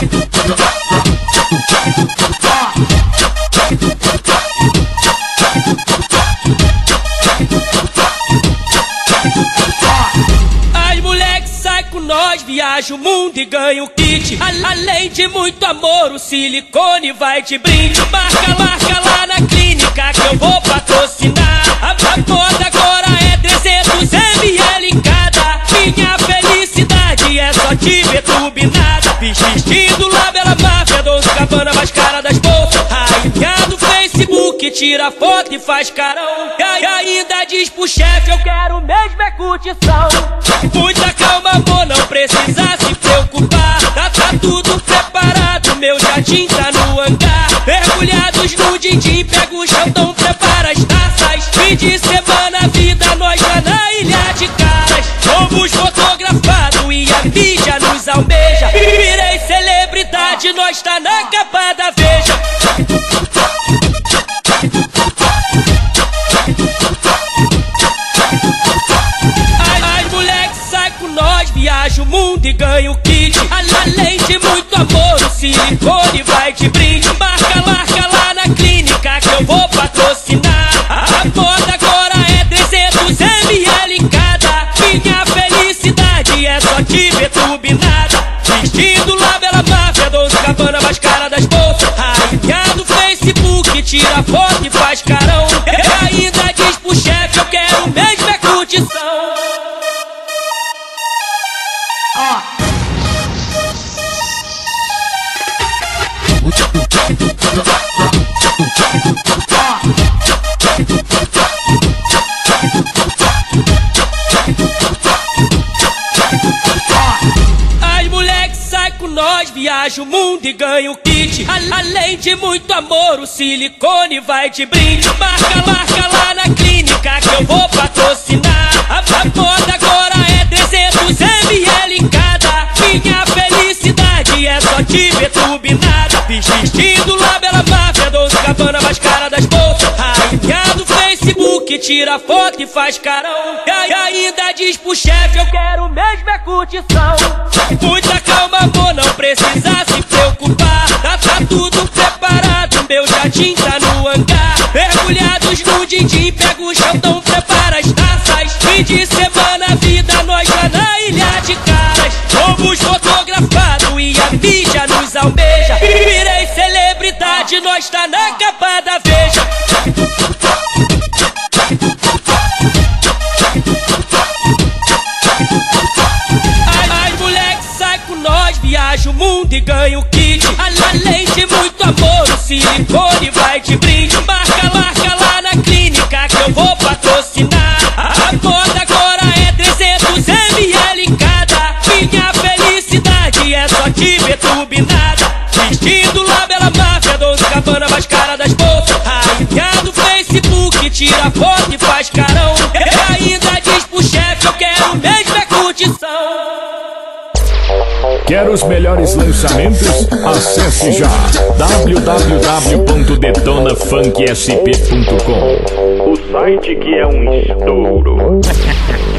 As moleque sai com nós, viaja o mundo e ganha o kit. Além de muito amor, o silicone vai de brinde. Marca lá na clínica que eu vou patrocinar. A moda agora é 300 ml em cada. Minha felicidade é só te ver turbinada. Vestido Labela Máfia, Dolce Gabbana, mais cara das bolsas. Rainha do Facebook, tira foto e faz carão. E ainda diz pro chefe, eu quero mesmo é curtição. Muita calma, amor, não precisa se preocupar. Tá tudo preparado, meu jardim tá no hangar. Mergulhados no din-din, pega o chantão, prepara as taças. Fim de semana, vida, nós lá na Ilha de Caras. Somos fotografados e a mídia nos almeja. Virei celebridade, nós tá na capa da Veja. As moleque sai com nós, viaja o mundo e ganha o kit. Além de muito amor, o silicone vai de brinde. Marca lá na clínica que eu vou patrocinar. A moda agora é 300 ml em cada. Minha felicidade é só te ver turbinada. Vestido Labela Máfia, Dolce Gabbana, mais cara das bolsas. Rainha do Facebook, tira foto e faz carão. E ainda diz pro chefe, eu quero mesmo é curtição. As moleque sai com nós, viaja o mundo e ganha o kit. Além de muito amor, o silicone vai de brinde. Marca lá na clínica que eu vou patrocinar. A moda agora é 300 ml em cada. Minha felicidade é só te ver turbinada. Vestido Labela Máfia, Dolce Gabbana, mais cara das bolsas. Rainha do Facebook, tira foto e faz carão. E ainda diz pro chefe, eu quero mesmo é curtição. Muita calma, amor, não precisa se preocupar. Tá tudo preparado, meu jardim tá no hangar. Mergulhados no din-din, pega o chantão, prepara as taças. Fim de semana, vida, nós lá na Ilha de Caras. Somos fotografados e a mídia nos almeja. Virei celebridade, nós tá na capa da Veja. As moleque sai com nós, viaja o mundo e ganha o kit. Além de muito amor, o silicone vai de brinde. Marca lá na clínica que eu vou patrocinar. A moda agora é 300 ml em cada. Minha felicidade é só te ver turbinada. Vestido Labela Máfia, Dolce Gabbana, mais cara das bolsas. Rainha do Facebook, tira foto e faz carão. E ainda diz pro chefe, eu quero mesmo é curtição. Quer os melhores lançamentos? Acesse já www.detonafunksp.com, o site que é um estouro.